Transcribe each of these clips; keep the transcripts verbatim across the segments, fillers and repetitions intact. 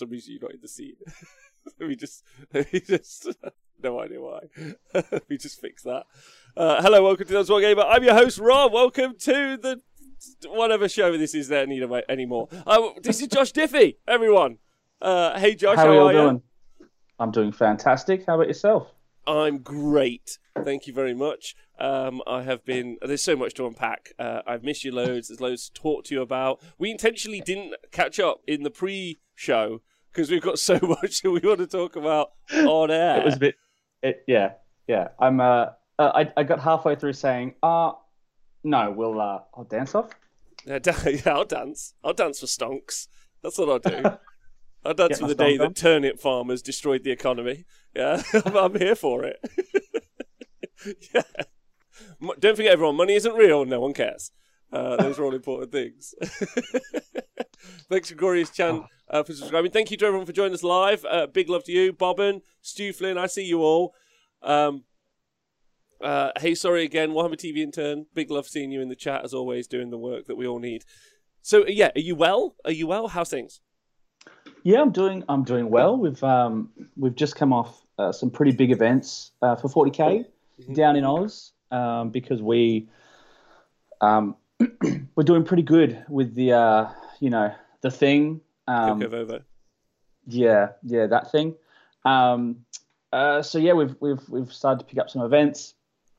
some reason you're not in the scene. Let me just, let me just, no idea why. Let me just fix that. Uh, hello, welcome to That's What Gamer. I'm your host, Rob. Welcome to the whatever show this is there anymore. anymore. Uh, this is Josh Diffie, everyone. Uh, hey, Josh, how, how are, are you you? doing? I'm doing fantastic. How about yourself? I'm great. Thank you very much. Um, I have been... There's so much to unpack. Uh, I've missed you loads. There's loads to talk to you about. We intentionally didn't catch up in the pre-show because we've got so much that we want to talk about on air. It was a bit... It, yeah, yeah. I'm. Uh, uh, I, I got halfway through saying, uh, no, we'll... Uh, I'll dance off. Yeah, yeah, I'll dance. I'll dance for stonks. That's what I'll do. I'll dance for the day that turnip farmers destroyed the economy. Yeah, I'm, I'm here for it. Yeah. Don't forget, everyone, money isn't real. No one cares. Uh, those are all important things. Thanks to Glorious Chan uh, for subscribing. Thank you to everyone for joining us live. Uh, big love to you, Bobbin, Stu Flynn. I see you all. Um, uh, hey, sorry again, Warhammer T V intern. Big love seeing you in the chat as always, doing the work that we all need. So yeah, are you well? Are you well? How's things? Yeah, I'm doing. I'm doing well. We've um, we've just come off uh, some pretty big events uh, for forty K mm-hmm. down in Oz um, because we um, we're doing pretty good with the uh, you know the thing. Um, Coco yeah, yeah, that thing. Um, uh, so yeah, we've we've we've started to pick up some events,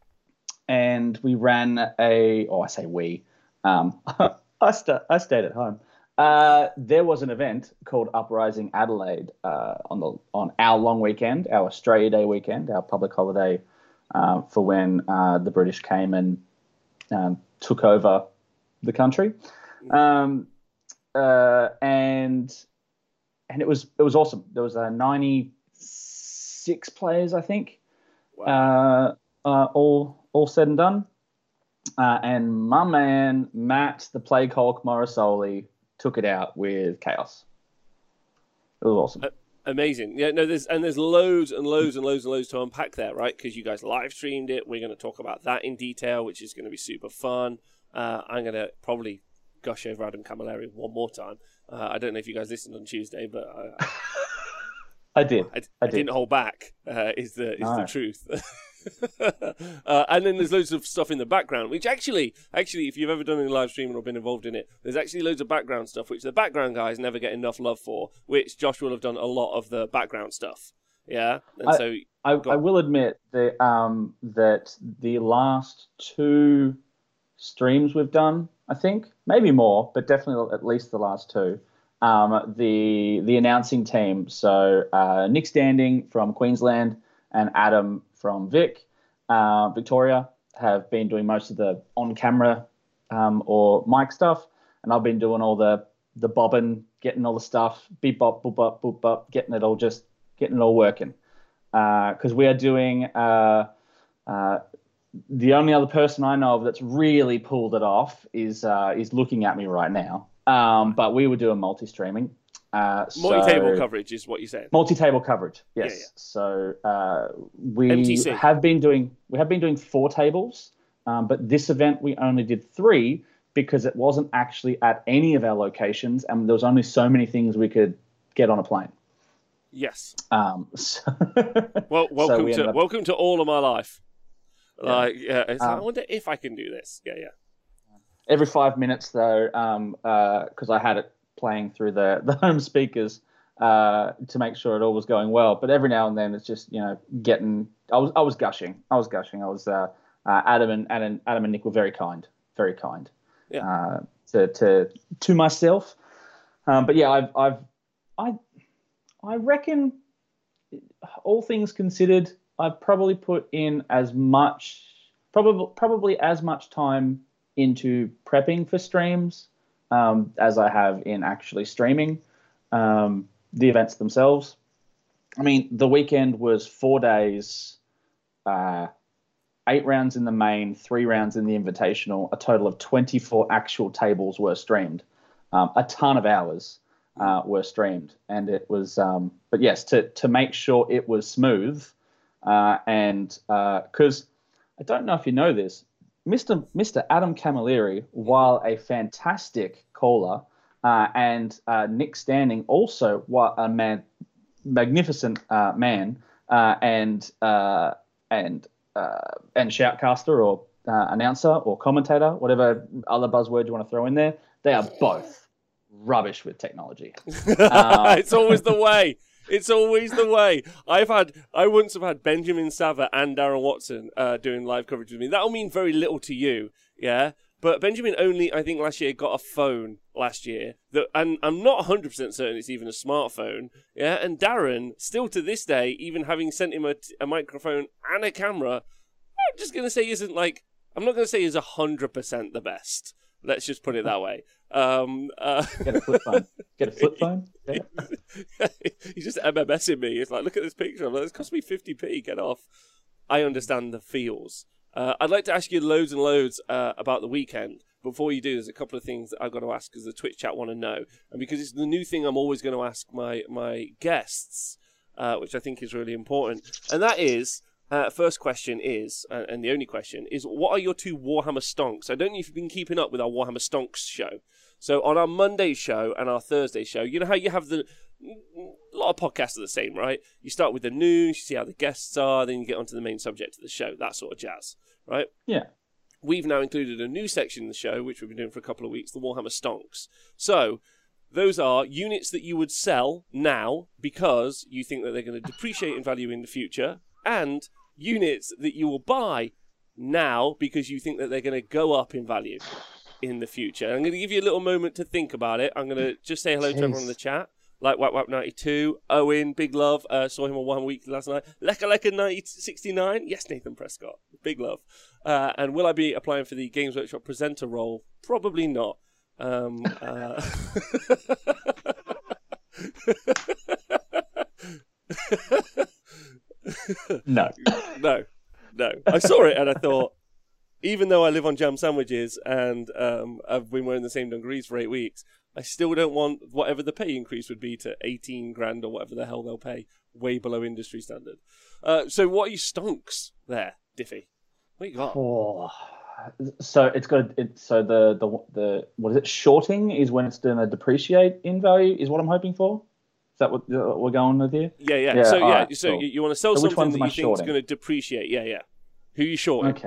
and we ran a. Oh, I say we. Um, I st- I stayed at home. Uh, there was an event called Uprising Adelaide uh, on the on our long weekend, our Australia Day weekend, our public holiday uh, for when uh, the British came and um, took over the country, um, uh, and and it was it was awesome. There was uh, ninety-six players, I think, wow. uh, uh, all all said and done, uh, and my man Matt, the Plague Hulk Morrisoli, took it out with Chaos. It was awesome. Uh, amazing. Yeah, no, there's and there's loads and loads and loads and loads to unpack there, right? Because you guys live streamed it. We're going to talk about that in detail, which is going to be super fun. Uh, I'm going to probably gush over Adam Camilleri one more time. Uh, I don't know if you guys listened on Tuesday, but I, I did. I, I, I did. didn't hold back. Uh, is the is no. the truth. uh, and then there's loads of stuff in the background, which actually, actually, if you've ever done any live streaming or been involved in it, there's actually loads of background stuff, which the background guys never get enough love for, which Josh will have done a lot of the background stuff. Yeah? And I, so... I, I will admit that, um, that the last two streams we've done, I think, maybe more, but definitely at least the last two, um, the the announcing team, so uh, Nick Standing from Queensland and Adam from Vic, uh, Victoria, have been doing most of the on-camera um, or mic stuff, and I've been doing all the the bobbing, getting all the stuff, beep bop, boop bop, boop bop, getting it all just getting it all working. Because uh, we are doing uh, uh, the only other person I know of that's really pulled it off is uh, is looking at me right now. Um, but we were doing multi-streaming. Uh, multi-table so, coverage is what you said. Multi-table coverage, yes. Yeah, yeah. So uh, we M T C. have been doing we have been doing four tables, um, but this event we only did three because it wasn't actually at any of our locations, and there was only so many things we could get on a plane. Yes. Um, so well, welcome so we to up... welcome to all of my life. Yeah. Like, yeah, it's um, like, I wonder if I can do this. Yeah, yeah. Every five minutes, though, um, because uh, I had it playing through the, the home speakers uh, to make sure it all was going well. But every now and then, it's just you know getting. I was I was gushing. I was gushing. I was uh, uh, Adam and Adam, Adam and Nick were very kind, very kind. Yeah. Uh, to to to myself, um, but yeah, I've I've I I reckon, all things considered, I've probably put in as much, probably probably as much time into prepping for streams um, as I have in actually streaming um, the events themselves. I mean, the weekend was four days, uh, eight rounds in the main, three rounds in the invitational. A total of twenty-four actual tables were streamed. Um, a ton of hours uh, were streamed, and it was. Um, but yes, to to make sure it was smooth, uh, and because uh, I don't know if you know this. Mister Mister Adam Camilleri, while a fantastic caller, Uh, and uh, Nick Standing, also what a man, magnificent uh, man, uh, and uh, and uh, and shoutcaster or uh, announcer or commentator, whatever other buzzword you want to throw in there. They are both rubbish with technology. Um, it's always the way. It's always the way. I've had, I once have had Benjamin Sava and Darren Watson uh, doing live coverage with me. That'll mean very little to you, yeah. But Benjamin only, I think, last year got a phone last year, that, and I'm not one hundred percent certain it's even a smartphone, yeah. And Darren, still to this day, even having sent him a, a microphone and a camera, I'm just gonna say isn't like, I'm not gonna say is one hundred percent the best. Let's just put it that way. Um, uh, Get a flip phone. Get a flip phone. Yeah. He's just MMSing me. It's like, look at this picture. I'm like, it's cost me fifty p. Get off. I understand the feels. Uh, I'd like to ask you loads and loads uh, about the weekend. Before you do, there's a couple of things that I've got to ask because the Twitch chat want to know. And because it's the new thing I'm always going to ask my, my guests, uh, which I think is really important. And that is... Uh, first question is, uh, and the only question, is what are your two Warhammer stonks? I don't know if you've been keeping up with our Warhammer stonks show. So on our Monday show and our Thursday show, you know how you have the... A lot of podcasts are the same, right? You start with the news, you see how the guests are, then you get onto the main subject of the show, that sort of jazz, right? Yeah. We've now included a new section in the show, which we've been doing for a couple of weeks, the Warhammer stonks. So... those are units that you would sell now because you think that they're going to depreciate in value in the future, and units that you will buy now because you think that they're going to go up in value in the future. I'm going to give you a little moment to think about it. I'm going to just say hello Jeez. to everyone in the chat. Like Wap Wap ninety-two, Owen, big love. Uh, saw him on one week last night. Leka Leka ninety sixty-nine. Yes, Nathan Prescott. Big love. Uh, and will I be applying for the Games Workshop presenter role? Probably not. Um, uh... no. No. No. I saw it and I thought, even though I live on jam sandwiches and um, I've been wearing the same dungarees for eight weeks, I still don't want whatever the pay increase would be to eighteen grand or whatever the hell they'll pay, way below industry standard. Uh, so what are you stonks there, Diffie? What you got? Oh, so it's got it. So the the the what is it? Shorting is when it's going to depreciate in value. Is what I'm hoping for. Is that what we're going with here? Yeah, yeah. yeah so yeah, right, so cool. you, you want to sell so something that you think is going to depreciate? Yeah, yeah. Who are you shorting? Okay.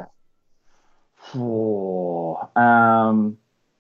Oh, um,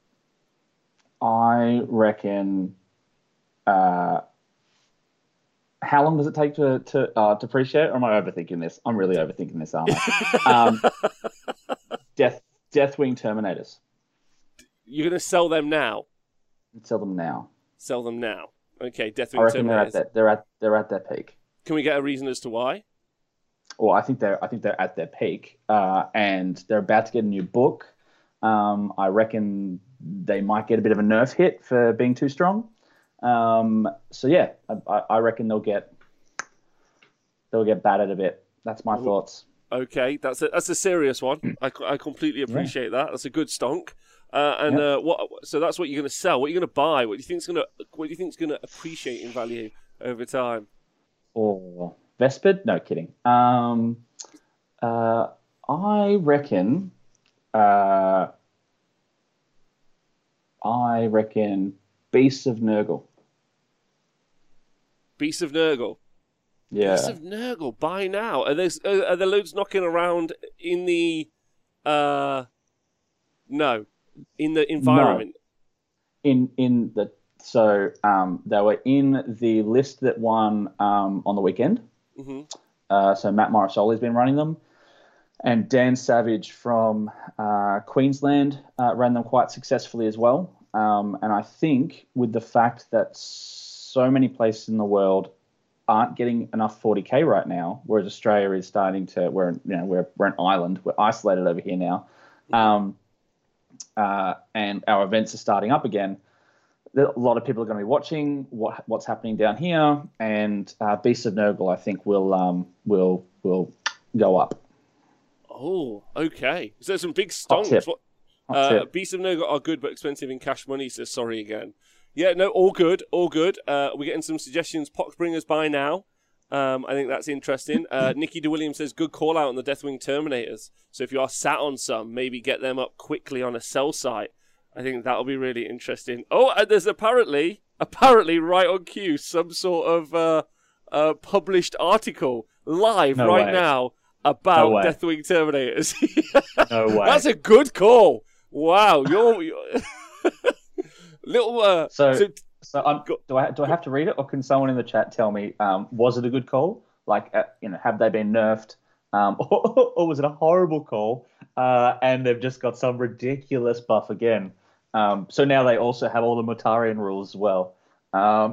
I reckon. Uh, how long does it take to to uh, depreciate? Or am I overthinking this? I'm really overthinking this, aren't I? um, Death Deathwing Terminators. You're going to sell them now? Sell them now. Sell them now. Okay, Deathwing I reckon Terminators. they're at that. They're at they're at their peak. Can we get a reason as to why? Well, I think they're I think they're at their peak, uh, and they're about to get a new book. Um, I reckon they might get a bit of a nerf hit for being too strong. Um, so yeah, I, I reckon they'll get they'll get battered a bit. That's my Ooh. thoughts. Okay, that's a that's a serious one. I, I completely appreciate yeah. that. That's a good stonk. Uh, and yep. uh, what? So that's what you're going to sell. What are you going to buy? What do you think's going to What do you think's going to appreciate in value over time? Oh, Vespid? No kidding. Um, uh, I reckon. Uh, I reckon Beasts of Nurgle. Beasts of Nurgle. Yeah. Beasts of Nurgle. Buy now. Are there are there loads knocking around in the? Uh, no. In the environment? No. In in the so um, they were in the list that won um, on the weekend. Mm-hmm. Uh, so Matt Morrisoli has been running them, and Dan Savage from uh, Queensland uh, ran them quite successfully as well. Um, and I think with the fact that so many places in the world aren't getting enough forty K right now, whereas Australia is starting to, we're you know we're we're an island, we're isolated over here now. Um, Uh, and our events are starting up again. A lot of people are going to be watching what what's happening down here, and uh, Beasts of Nurgle, I think, will um will will go up. Oh, okay. So some big stonks. What, uh, Beasts of Nurgle are good but expensive in cash money. So sorry again. Yeah, no, all good, all good. Uh, we're getting some suggestions. Poxbringers buy now. Um, I think that's interesting. Uh, Nikki DeWilliams says, good call out on the Deathwing Terminators. So if you are sat on some, maybe get them up quickly on a sell site. I think that'll be really interesting. Oh, and there's apparently, apparently right on cue, some sort of uh, uh, published article live No right way. now about No way. Deathwing Terminators. No way. That's a good call. Wow, you're, you're... little. Uh, So, so so I'm, do I do I have to read it, or can someone in the chat tell me um, was it a good call? Like, uh, you know, have they been nerfed, um, or, or was it a horrible call? Uh, and they've just got some ridiculous buff again. Um, so now they also have all the Mortarion rules as well. Um,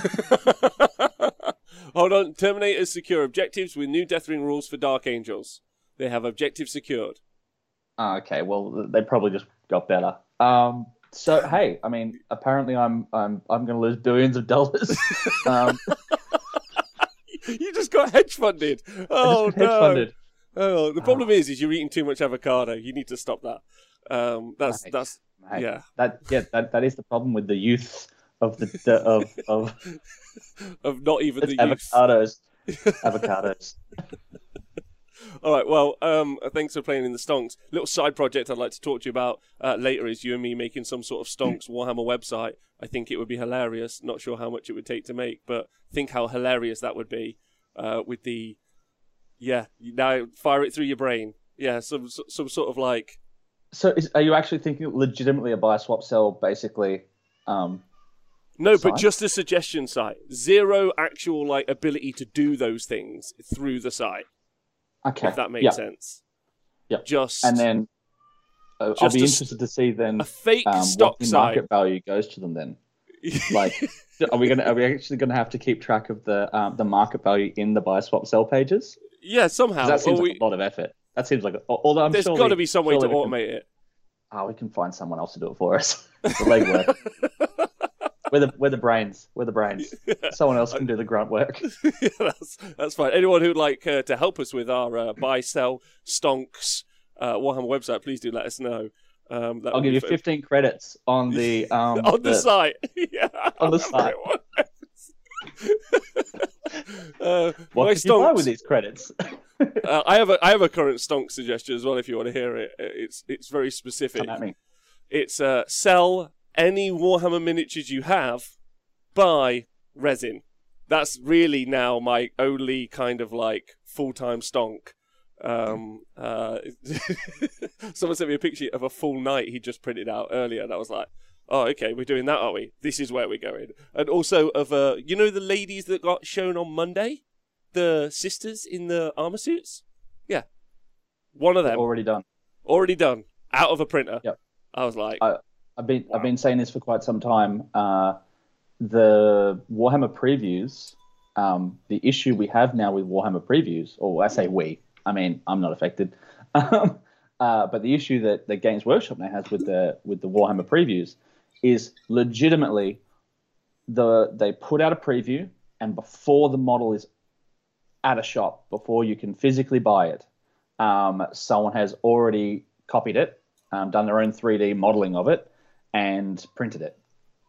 Hold on, Terminators secure objectives with new Deathwing rules for Dark Angels. They have objectives secured. oh, okay, well they probably just got better. Um, so hey, I mean, apparently I'm I'm I'm going to lose billions of dollars. um, You just got hedge funded. Oh hedge no! funded. Oh, the problem is, is you're eating too much avocado. You need to stop that. Um, that's Mate, that's mate, yeah. That yeah, that, that is the problem with the youth of the, the of of Of not even the use. avocados. Avocados. All right. Well, um, thanks for playing in the stonks. Little side project I'd like to talk to you about uh, later is you and me making some sort of stonks Warhammer website. I think it would be hilarious. Not sure how much it would take to make, but think how hilarious that would be uh, with the yeah. Now fire it through your brain. Yeah, some some sort of like. So, is, are you actually thinking legitimately a buy swap sell, basically? Um, No, site? but just a suggestion site. Zero actual like ability to do those things through the site. Okay, If that makes yeah. sense. Yeah. Just And then uh, I'll Just be a- interested to see then a fake um, stock what the site. market value goes to them. Then, like, are we gonna are we actually gonna have to keep track of the um, the market value in the buy swap sell pages? yeah, 'Cause somehow. that seems Or like we- a lot of effort. That seems like, although I'm there's sure got to be some way to automate it. Oh, we can find someone else to do it for us. The legwork. we're the we're the brains. We're the brains. Someone else can do the grunt work. Yeah, that's that's fine. Anyone who'd like uh, to help us with our uh, buy, sell, stonks uh, Warhammer website, please do let us know. Um, that I'll would give be you fun. fifteen credits on the um on the, site. Yeah, on the I'll site. have it. uh, What my did you buy stonks. with these credits? Uh, I have a I have a current stonk suggestion as well. If you want to hear it, it's it's very specific. Come at me. It's uh, sell any Warhammer miniatures you have, buy resin. That's really now my only kind of like full time stonk. Um, uh, someone sent me a picture of a full night he just printed out earlier, and I was like, "Oh, okay, we're doing that, are we? This is where we're going." And also of uh, you know the ladies that got shown on Monday, the sisters in the armor suits. Yeah, one of them Already done. already done out of a printer. Yep. I was like, I, I've been Wow. I've been saying this for quite some time. Uh, the Warhammer previews, um, the issue we have now with Warhammer previews, or I say we, I mean I'm not affected, um, uh, but the issue that, that Games Workshop now has with the with the Warhammer previews is legitimately the they put out a preview, and before the model is at a shop, before you can physically buy it, um, someone has already copied it, um, done their own three D modeling of it, and printed it.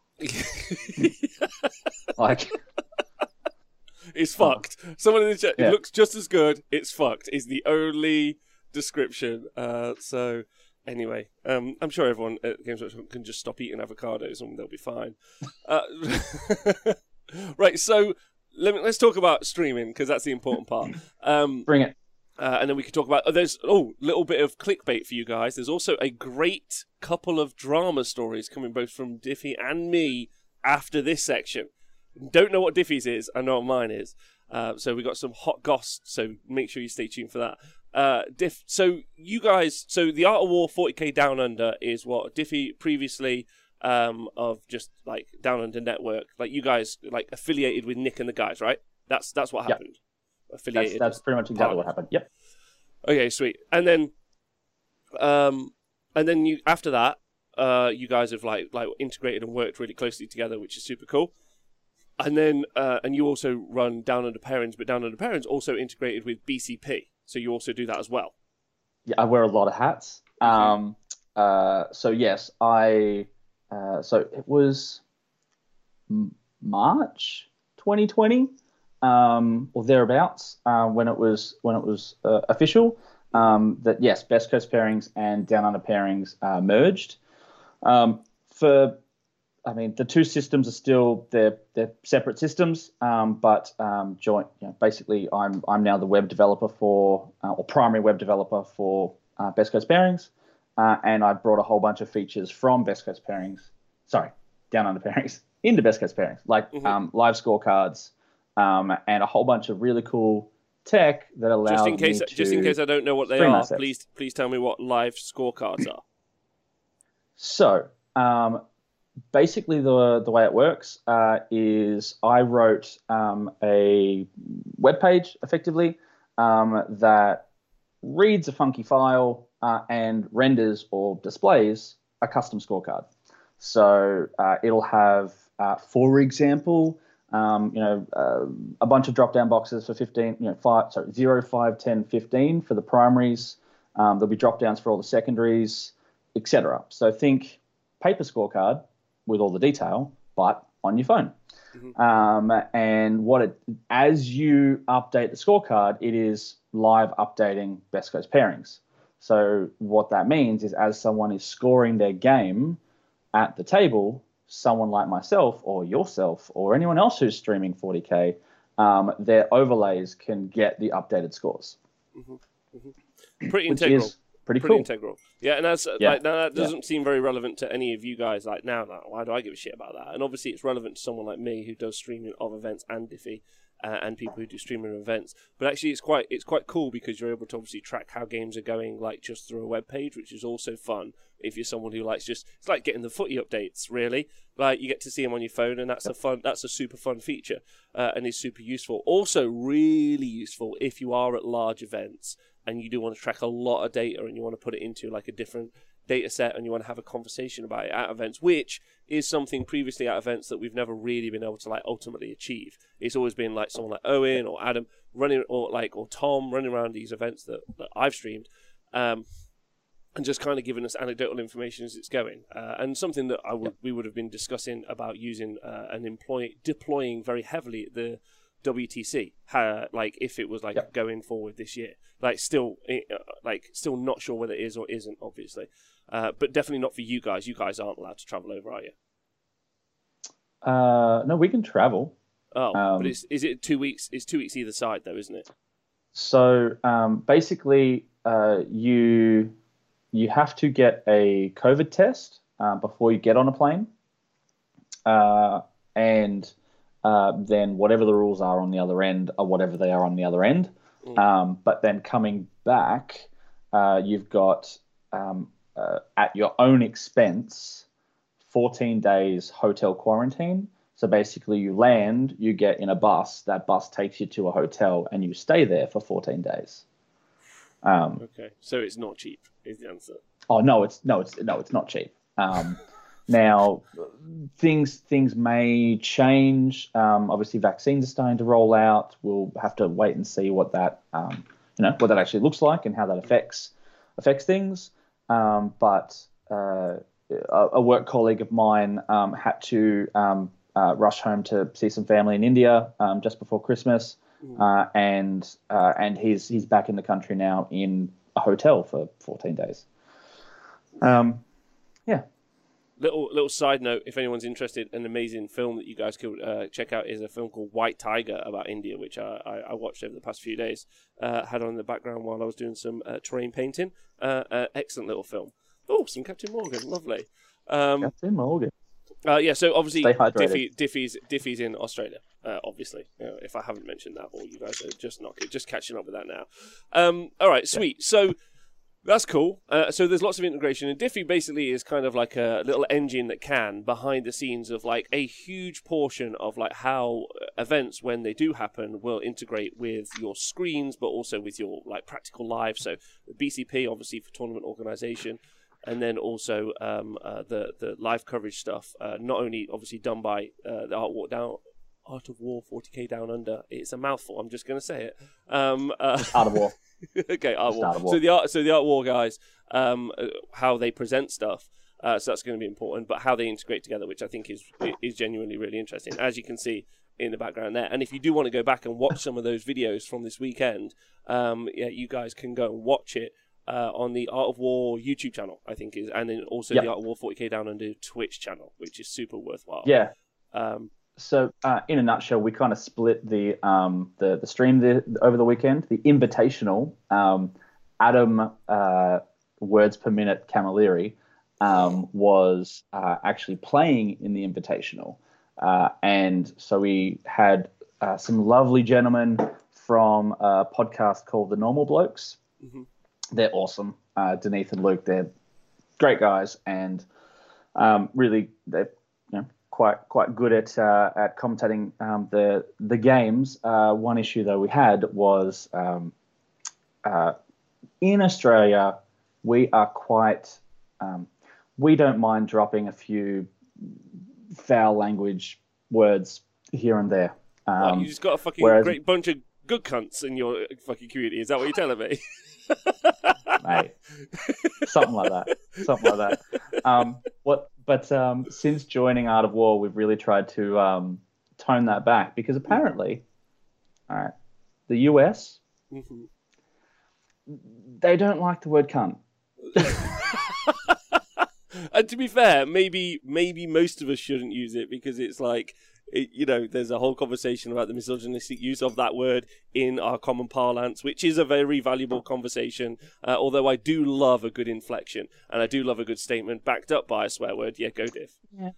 Like, it's fucked. Someone in the chat, Yeah. it looks just as good. It's fucked. Is the only description. Uh, so anyway, um, I'm sure everyone at Games Workshop can just stop eating avocados and they'll be fine. Uh, right. So let me let's talk about streaming because that's the important part. Um, bring it. Uh, and then we can talk about oh, there's oh little bit of clickbait for you guys. There's also a great couple of drama stories coming both from Diffie and me after this section. Don't know what Diffie's is. I know what mine is. Uh, so we got some hot goss. So make sure you stay tuned for that. Uh, Diff. So you guys. So the Art of War forty K Down Under is what Diffie previously um, of just like Down Under Network. Like you guys like affiliated with Nick and the guys, right? That's that's what Yep. happened. That's, Affiliated. that's pretty much exactly what happened. Yep. Okay, sweet. And then, um, and then you after that, uh, you guys have like like integrated and worked really closely together, which is super cool. And then, uh, and you also run Down Under Parents, but Down Under Parents also integrated with B C P, so you also do that as well. Yeah, I wear a lot of hats. Um, uh, so yes, I. Uh, so it was M- March twenty twenty. Um, or thereabouts, uh, when it was when it was uh, official, um, that yes, Best Coast pairings and Down Under pairings uh, merged. Um, for, I mean, the two systems are still they're they're separate systems, um, but um, joint. You know, basically, I'm I'm now the web developer for uh, or primary web developer for uh, Best Coast Pairings, uh, and I brought a whole bunch of features from Best Coast Pairings. Sorry, Down Under Pairings into Best Coast Pairings, like Mm-hmm. um, live scorecards, um, and a whole bunch of really cool tech that allows just in case me to just in case I don't know what they stream are, assets. please please tell me what live scorecards are. So, um, basically, the the way it works uh, is I wrote um, a web page effectively um, that reads a funky file uh, and renders or displays a custom scorecard. So uh, it'll have, uh, for example, um, you know, uh, a bunch of drop-down boxes for fifteen, you know, five, sorry, zero, five, ten, fifteen for the primaries. Um, there'll be drop-downs for all the secondaries, et cetera. So think paper scorecard with all the detail, but on your phone. Mm-hmm. Um, and what it, as you update the scorecard, it is live updating Best Coast Pairings. So what that means is, as someone is scoring their game at the table, someone like myself or yourself or anyone else who's streaming forty K, um, their overlays can get the updated scores. Mm-hmm. Mm-hmm. Pretty integral. Which is pretty, pretty cool. integral. Yeah, and that's Yeah. like now that doesn't yeah. seem very relevant to any of you guys. Like now, like, why do I give a shit about that? And obviously, it's relevant to someone like me who does streaming of events and Diffy. Uh, and people who do streaming of events, but actually it's quite it's quite cool because you're able to obviously track how games are going, like just through a web page, which is also fun if you're someone who likes just it's like getting the footy updates. Really, like you get to see them on your phone, and that's a fun that's a super fun feature, uh, and is super useful. Also, really useful if you are at large events and you do want to track a lot of data and you want to put it into like a different data set and you want to have a conversation about it at events, which is something previously at events that we've never really been able to like ultimately achieve. It's always been like someone like Owen or Adam running, or like or Tom running around these events that, that I've streamed, um, and just kind of giving us anecdotal information as it's going. Uh, and something that I would we would have been discussing about using uh, and employ deploying very heavily at the W T C, uh, like if it was like yep. going forward this year, like still, uh, like still not sure whether it is or isn't, obviously, uh, but definitely not for you guys. You guys aren't allowed to travel over, are you? Uh, no, we can travel. Oh, um, but it's is it two weeks? It's two weeks either side, though, isn't it? So um, basically, uh, you you have to get a COVID test uh, before you get on a plane, uh, and Uh, then whatever the rules are on the other end are whatever they are on the other end. Mm. Um, but then coming back, uh, you've got um, uh, at your own expense, fourteen days hotel quarantine. So basically you land, you get in a bus, that bus takes you to a hotel and you stay there for fourteen days. Um, okay. So it's not cheap is the answer. Oh, no, it's no, it's no, it's not cheap. Um, Now, things things may change. Um, obviously, vaccines are starting to roll out. We'll have to wait and see what that um, you know what that actually looks like and how that affects affects things. Um, but uh, a, a work colleague of mine um, had to um, uh, rush home to see some family in India um, just before Christmas, mm. uh, and uh, and he's he's back in the country now in a hotel for fourteen days. Um, yeah. Little little side note, if anyone's interested, an amazing film that you guys could uh, check out is a film called White Tiger about India, which I, I, I watched over the past few days. Uh, had on in the background while I was doing some uh, terrain painting. Uh, uh, excellent little film. Oh, some Captain Morgan, lovely. Um, Captain Morgan. Uh, yeah, so obviously Diffy, Diffy's, Diffy's in Australia, uh, obviously. Uh, if I haven't mentioned that, or you guys are just not just catching up with that now. Um, all right, sweet. So. That's cool. Uh, so there's lots of integration, and Diffy basically is kind of like a little engine that can, behind the scenes of like a huge portion of like how events, when they do happen, will integrate with your screens, but also with your like practical live. So B C P, obviously for tournament organization, and then also um, uh, the the live coverage stuff. Uh, not only obviously done by uh, the Art Walk Down. Art of War forty K Down Under. It's a mouthful. I'm just going to say it. Um, uh, Art of War. okay, Art War. Art of War. So the art, so the Art War guys, um, uh, how they present stuff. Uh, so that's going to be important. But how they integrate together, which I think is is genuinely really interesting, as you can see in the background there. And if you do want to go back and watch some of those videos from this weekend, um, yeah, you guys can go and watch it uh, on the Art of War YouTube channel, I think is, and then also yep. the Art of War forty K Down Under Twitch channel, which is super worthwhile. Yeah. Um, so uh, in a nutshell, we kind of split the um, the the stream the, over the weekend. The Invitational, um, Adam uh, words per minute Camilleri um, was uh, actually playing in the Invitational, uh, and so we had uh, some lovely gentlemen from a podcast called The Normal Blokes. mm-hmm. They're awesome. Uh, Denise and Luke, they're great guys, and um, really they're you know, quite quite good at uh, at commentating um, the the games. Uh, one issue though we had was um, uh, in Australia we are quite um, we don't mind dropping a few foul language words here and there. Um, well, you just got a fucking whereas, great bunch of good cunts in your fucking community. Is that what you're telling me? Mate, something like that. Something like that. Um, what? But um, since joining Art of War, we've really tried to um, tone that back because apparently, all right, the U S mm-hmm. they don't like the word cunt. And to be fair, maybe maybe most of us shouldn't use it because it's like, it, you know, there's a whole conversation about the misogynistic use of that word in our common parlance, which is a very valuable conversation. Uh, although I do love a good inflection and I do love a good statement backed up by a swear word. Yeah, go diff. Yeah.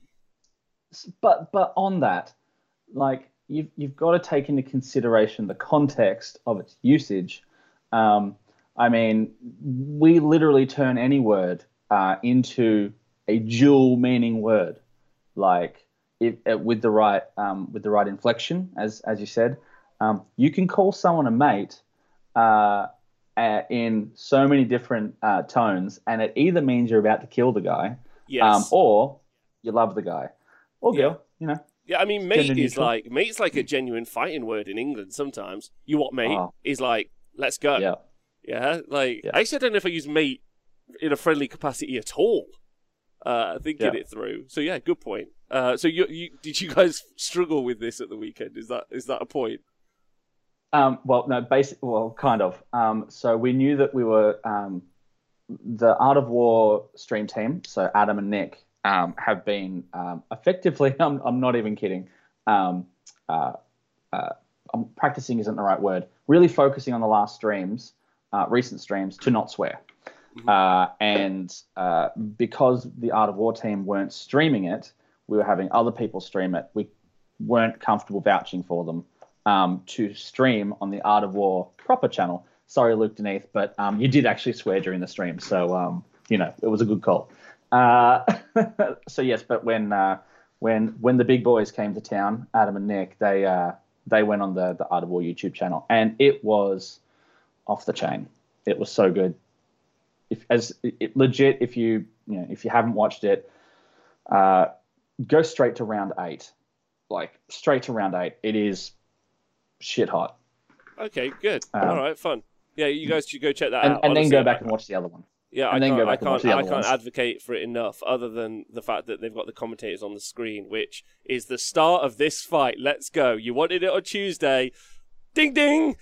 But but on that, like you've you've got to take into consideration the context of its usage. Um, I mean, we literally turn any word uh, into a dual meaning word, like. If, uh, with the right um, with the right inflection, as as you said, um, you can call someone a mate uh, uh, in so many different uh, tones, and it either means you're about to kill the guy, yes, um, or you love the guy or girl. Yeah. You know. Yeah, I mean, mate is like mate's like a genuine fighting word in England. Sometimes you what mate oh. is like let's go. Yeah. Yeah. Like yeah. I actually don't know if I use mate in a friendly capacity at all. Uh, thinking yeah. it through. So yeah, good point. Uh, so you, you did you guys struggle with this at the weekend? Is that is that a point? Um, well, no, basic. Well, kind of. Um, so we knew that we were um, the Art of War stream team. So Adam and Nick um, have been um, effectively. I'm I'm not even kidding. Um, uh, uh, I'm, practicing isn't the right word. Really focusing on the last streams, uh, recent streams, to not swear. Mm-hmm. Uh, and uh, because the Art of War team weren't streaming it, we were having other people stream it. We weren't comfortable vouching for them um, to stream on the Art of War proper channel. Sorry, Luke Denise, but um, you did actually swear during the stream. So, um, you know, it was a good call. Uh, so, yes, but when uh, when when the big boys came to town, Adam and Nick, they uh, they went on the, the Art of War YouTube channel. And it was off the chain. It was so good. If as it, legit, if you you know if you haven't watched it, uh, go straight to round eight, like straight to round eight. It is shit hot. Okay, good. Um, All right, fun. Yeah, you guys should go check that and, out. And honestly. then go back and watch the other one. Yeah, and I then can't, go back I and watch can't, the I other can't ones. advocate for it enough, other than the fact that they've got the commentators on the screen, which is the start of this fight. Let's go. You wanted it on Tuesday. Ding ding.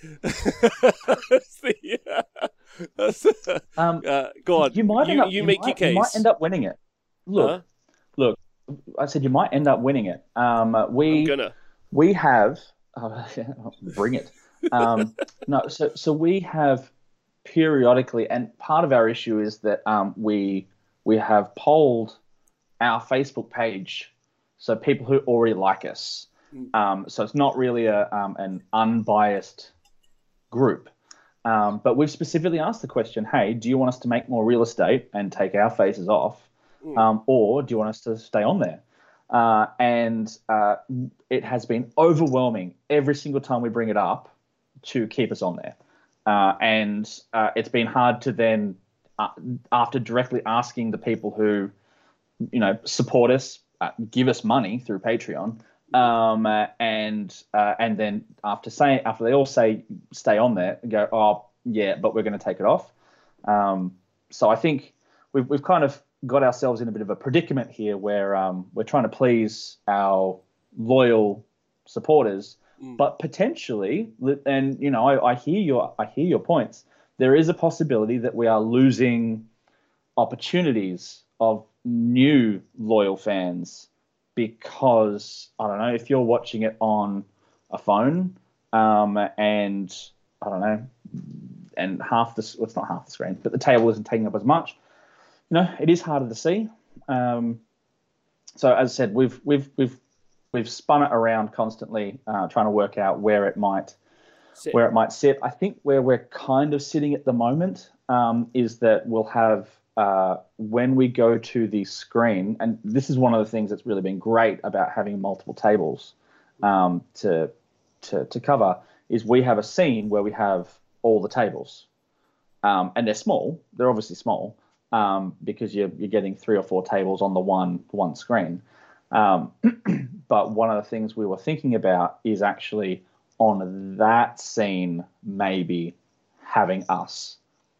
That's the, yeah. That's, um, uh, go on. You might you, end up, you you make might, your case. You might end up winning it. Look, huh? look. I said you might end up winning it. Um, we I'm gonna. we have uh, bring it. Um, no, so so we have periodically, and part of our issue is that um, we we have polled our Facebook page, so people who already like us. Um, so it's not really a um, an unbiased group, um, but we've specifically asked the question: hey, do you want us to make more real estate and take our faces off, um, or do you want us to stay on there? Uh, and uh, it has been overwhelming every single time we bring it up to keep us on there. Uh, and uh, it's been hard to then, uh, after directly asking the people who, you know, support us, uh, give us money through Patreon, um, uh, and uh, and then after saying after they all say stay on there, go, oh yeah, but we're going to take it off. Um, so I think we've we've kind of got ourselves in a bit of a predicament here, where um, we're trying to please our loyal supporters. But potentially, and you know, I, I hear your I hear your points. there is a possibility that we are losing opportunities of new loyal fans because, I don't know, if you're watching it on a phone um, and, I don't know, and half the, well, it's not half the screen, but the table isn't taking up as much, you know, it is harder to see. Um, so as I said, we've, we've, we've, we've spun it around constantly, uh, trying to work out where it might, sit. where it might sit. I think where we're kind of sitting at the moment um, is that we'll have, Uh, when we go to the screen, and this is one of the things that's really been great about having multiple tables um, to, to to cover, is we have a scene where we have all the tables, um, and they're small. They're obviously small um, because you're you're getting three or four tables on the one one screen. Um, but one of the things we were thinking about is actually on that scene maybe having us.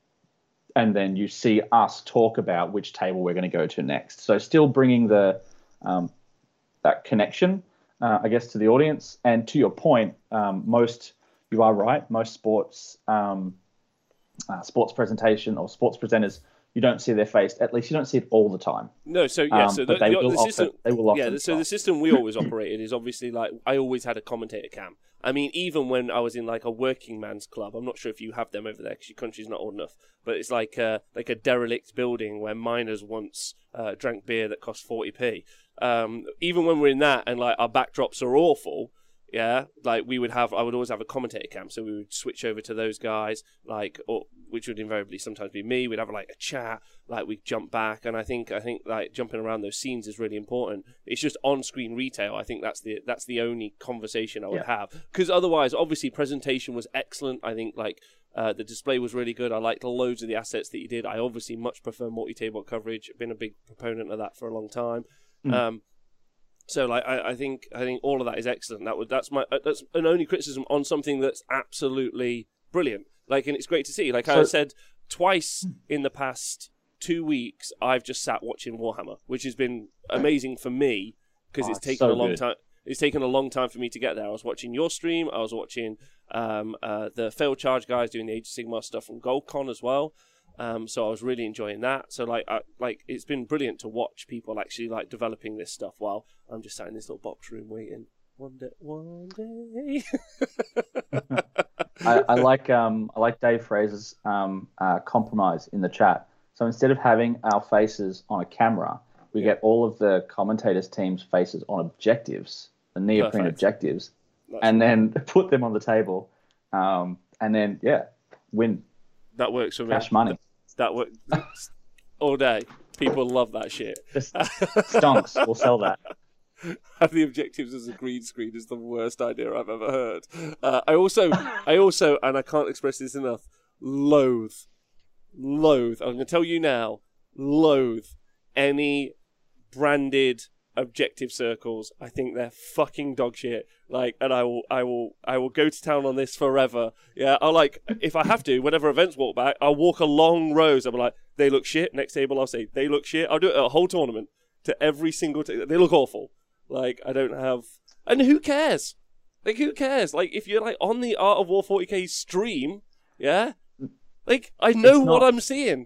And then you see us talk about which table we're going to go to next. So still bringing the um, that connection, uh, I guess, to the audience. And to your point, um, most you are right. Most sports um, uh, sports presentation or sports presenters, you don't see their face. At least you don't see it all the time. No, so yeah, um, so the, they, will the system, often, they will often. Yeah, so the system we always operated is obviously like I always had a commentator cam. I mean, even when I was in like a working man's club, I'm not sure if you have them over there because your country's not old enough, but it's like a, like a derelict building where miners once uh, drank beer that cost forty p. Um, even when we're in that and like our backdrops are awful, yeah, like we would have, I would always have a commentator cam, so we would switch over to those guys, like, or which would invariably sometimes be me. We'd have like a chat, like we'd jump back, and I think, I think like jumping around those scenes is really important. It's just on-screen retail. I think that's the that's the only conversation I would yeah. have, because otherwise, obviously, presentation was excellent. I think like uh, the display was really good. I liked loads of the assets that you did. I obviously much prefer multi-table coverage. I've been a big proponent of that for a long time. Mm. Um, So, like, I, I think I think all of that is excellent. That would that's my that's an only criticism on something that's absolutely brilliant. Like, and it's great to see. Like so, I said twice in the past two weeks, I've just sat watching Warhammer, which has been amazing for me because oh, it's taken so a long good. time. It's taken a long time for me to get there. I was watching your stream. I was watching um, uh, the Failed Charge guys doing the Age of Sigmar stuff from GoldCon as well. Um, so I was really enjoying that. So like, I, like it's been brilliant to watch people actually like developing this stuff while I'm just sat in this little box room waiting. One day, one day. I, I like um, I like Dave Fraser's um, uh, compromise in the chat. So instead of having our faces on a camera, we yeah. get all of the commentators' teams' faces on objectives, the neoprene Perfect. objectives, That's and right. then put them on the table, um, and then yeah, win. That works for me. Cash money. That works all day. People love that shit. Just stonks. We'll sell that. Have the objectives as a green screen is the worst idea I've ever heard. Uh, I also, I also, and I can't express this enough, loathe, loathe. I'm going to tell you now, loathe any branded objective circles. I think they're fucking dog shit. Like, and I will, I will, I will go to town on this forever. Yeah, I'll like, if I have to, whenever events walk back, I'll walk along rows. I'm like, they look shit. Next table, I'll say they look shit. I'll do it a whole tournament to every single. T- they look awful. Like, I don't have, and who cares? Like, who cares? Like, if you're like on the Art of War forty K stream, yeah, like I know what I'm seeing.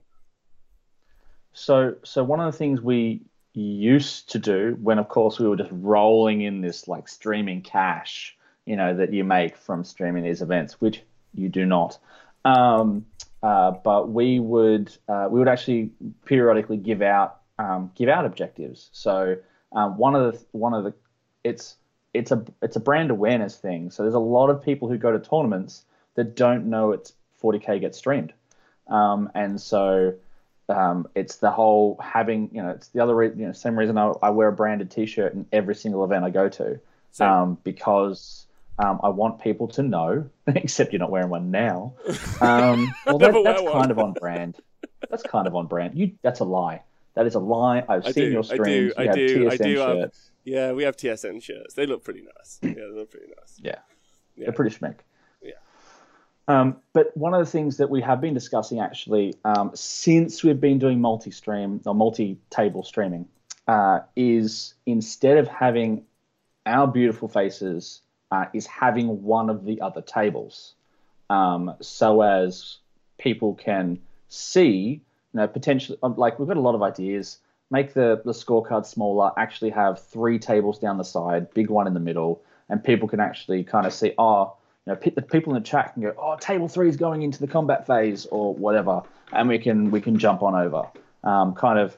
So, so one of the things we used to do when, of course, we were just rolling in this like streaming cash, you know, that you make from streaming these events, which you do not. Um, uh, but we would uh, we would actually periodically give out um, give out objectives. So um, one of the one of the it's it's a it's a brand awareness thing. So there's a lot of people who go to tournaments that don't know it's forty K gets streamed, um, and so. Um, it's the whole having, you know, it's the other, re- you know, same reason I, I wear a branded T-shirt in every single event I go to, um, because um, I want people to know, except you're not wearing one now. Um, well, that, that's kind of on brand. That's kind of on brand. You, that's a lie. That is a lie. I've I seen do, your streams. I do, you I have do, T S N I do shirts. have, yeah, we have T S N shirts. They look pretty nice. Yeah, they look pretty nice. Yeah, yeah. They're pretty schmick. Yeah. Um, but one of the things that we have been discussing actually um, since we've been doing multi-stream or multi-table streaming uh, is instead of having our beautiful faces uh, is having one of the other tables um, so as people can see, you know, potentially, like we've got a lot of ideas. Make the, the scorecard smaller, actually have three tables down the side, big one in the middle, and people can actually kind of see, oh, you know, the people in the chat can go, oh, table three is going into the combat phase or whatever, and we can we can jump on over. Um, kind of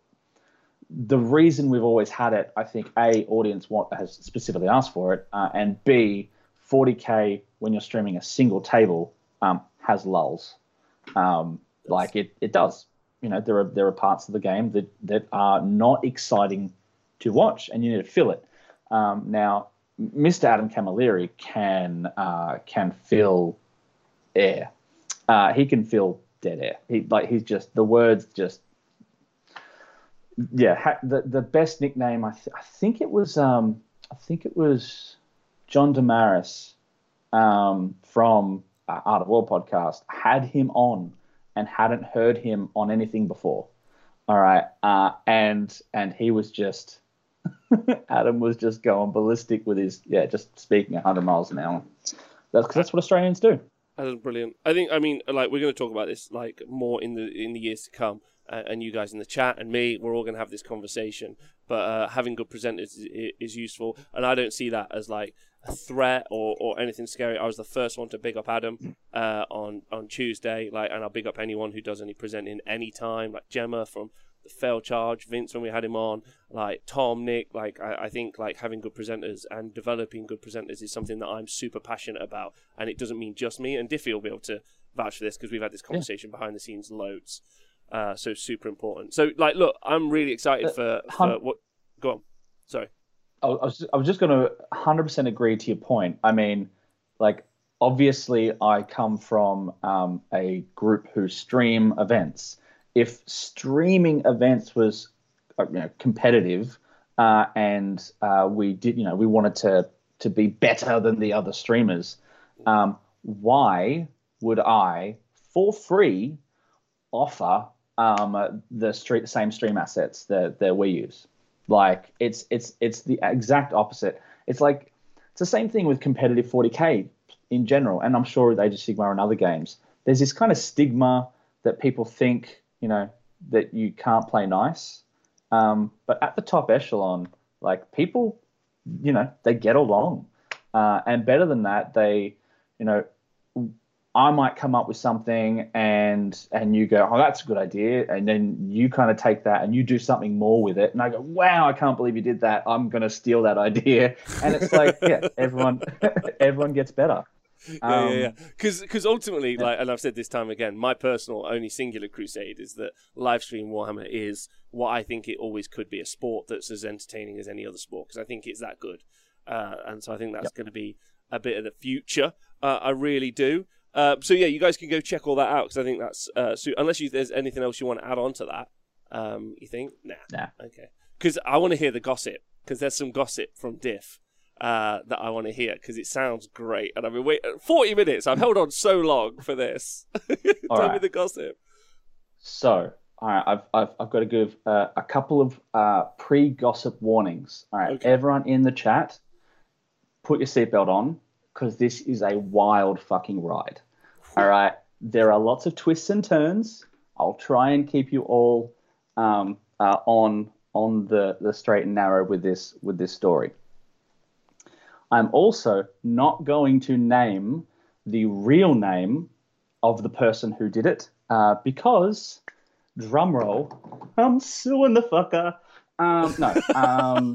the reason we've always had it, I think, A, audience want, has specifically asked for it, uh, and B, forty K when you're streaming a single table um, has lulls. Um, like it, it does. You know, there are there are parts of the game that, that are not exciting to watch, and you need to fill it. Um, now, Mister Adam Camilleri can uh, can fill air. Uh, he can fill dead air. He like he's just the words just yeah. Ha, the the best nickname I th- I think it was um I think it was John Damaris um, from uh, Art of War podcast had him on and hadn't heard him on anything before. All right, uh, and and he was just. Adam was just going ballistic with his, yeah, just speaking one hundred miles an hour. That's because that's what Australians do. That is brilliant. I think, I mean, like, we're going to talk about this, like, more in the in the years to come. Uh, and you guys in the chat and me, we're all going to have this conversation. But uh, having good presenters is, is useful. And I don't see that as, like, a threat or, or anything scary. I was the first one to big up Adam uh, on, on Tuesday. Like, and I'll big up anyone who does any presenting anytime. Like Gemma from the Fail Charge, Vince when we had him on, like Tom, Nick. Like, I, I think, like, having good presenters and developing good presenters is something that I'm super passionate about. And it doesn't mean just me. And Diffie will be able to vouch for this because we've had this conversation yeah. behind the scenes loads. Uh, so super important. So, like, look, I'm really excited for, for what. Go on. Sorry. I was I was just going to one hundred percent agree to your point. I mean, like, obviously, I come from um, a group who stream events. If streaming events was, you know, competitive, uh, and uh, we did, you know, we wanted to to be better than the other streamers, um, why would I, for free, offer um, the street, same stream assets that, that we use? Like, it's it's it's the exact opposite. It's like it's the same thing with competitive forty K in general, and I'm sure with Age of Sigmar and other games. There's this kind of stigma that people think, you know, that you can't play nice, um, but at the top echelon, like, people, you know, they get along, uh, and better than that, they, you know, I might come up with something and and you go, oh, that's a good idea. And then you kind of take that and you do something more with it. And I go, wow, I can't believe you did that. I'm going to steal that idea. And it's like, yeah, everyone everyone gets better. Yeah, um, yeah, yeah. Because because ultimately, yeah. like, and I've said this time again, my personal only singular crusade is that live stream Warhammer is what I think it always could be, a sport that's as entertaining as any other sport, because I think it's that good. Uh, and so I think that's yep. going to be a bit of the future. Uh, I really do. Uh, so yeah, you guys can go check all that out, because I think that's uh, so, unless you, there's anything else you want to add on to that. Um, you think? Nah. Nah. Okay. Because I want to hear the gossip, because there's some gossip from Diff uh, that I want to hear, because it sounds great. And I've been waiting forty minutes. I've held on so long for this. Tell right. me the gossip. So, all right, I've I've, I've got to give uh, a couple of uh, pre-gossip warnings. All right, okay. Everyone in the chat, put your seatbelt on, because this is a wild fucking ride. All right. There are lots of twists and turns. I'll try and keep you all um, uh, on on the, the straight and narrow with this with this story. I'm also not going to name the real name of the person who did it uh, because, drum roll, I'm suing the fucker. Um, no. Um,